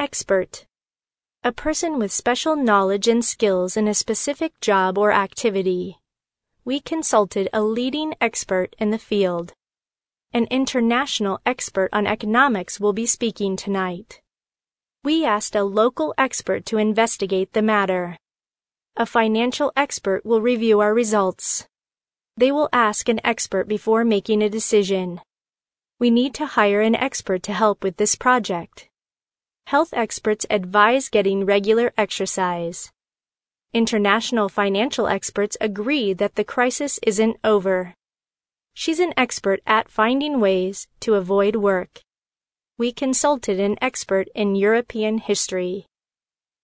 Expert. A person with special knowledge and skills in a specific job or activity. We consulted a leading expert in the field. An international expert on economics will be speaking tonight. We asked a local expert to investigate the matter. A financial expert will review our results. They will ask an expert before making a decision. We need to hire an expert to help with this project. Health experts advise getting regular exercise. International financial experts agree that the crisis isn't over. She's an expert at finding ways to avoid work. We consulted an expert in European history.